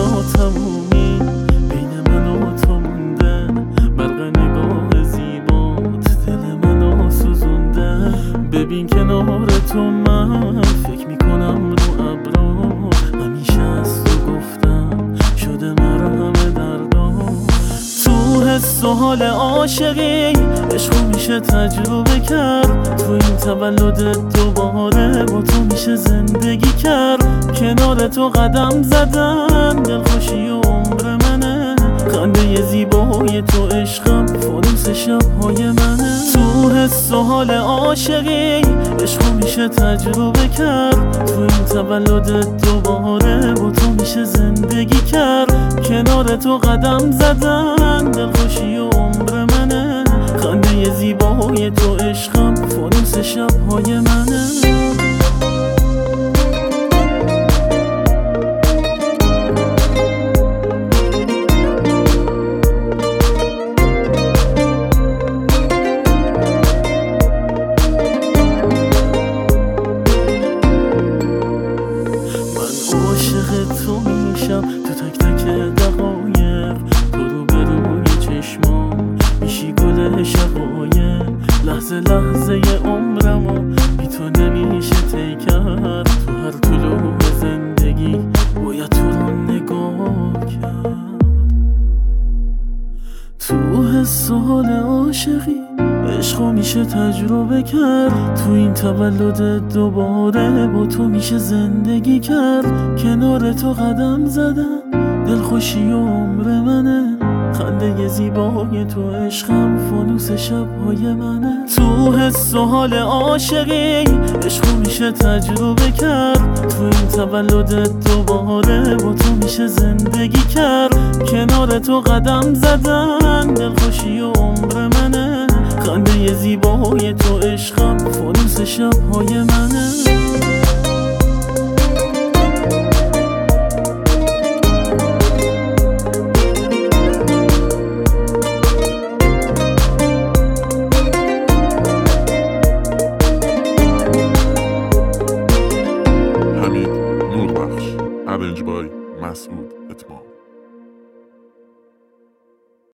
تا تمومی بین من و تو مونده، برق نگاه زیبات دل منو سوزونده. ببین کنار تو من فکر میکنم رو ابرا، همیشه از تو گفتم شده مرهم دردا. تو حس و حال عاشقی عشقو میشه تجربه کرد، تو این تولد دوباره با تو میشه زندگی کرد. کنار تو قدم زدن دلخوشی و عمر منه، خنده زیبای تو عشقم فانوس شبهای منه. تو حس و حال عاشقی عشقو میشه تجربه کرد، تو این تولد دوباره با تو میشه زندگی کرد. کنار تو قدم زدن دلخوشی و عمر منه، خنده زیبای تو عشقم فانوس شبهای منه. تو میشم تو تک تک دقایق، تو رو به روی چشمام میشی گل شقایق. لحظه لحظه عمرمو بی تو نمیشه طی کرد، تو هر طلوع زندگی باید تو رو نگاه کرد. تو حس و حال عاشقی عشقو میشه تجربه کرد، تو این تولد دوباره با تو میشه زندگی کرد. کنار تو قدم زدن دلخوشی و عمر منه، خنده زیبای تو عشقم فانوس شبهای منه. تو حس و حال عاشقی عشقو میشه تجربه کرد، تو این تولد دوباره با تو میشه زندگی کرد. کنار تو قدم زدن دلخوشی و عمر منه، خنده زیبای تو عشقم فانوس شبهای منه.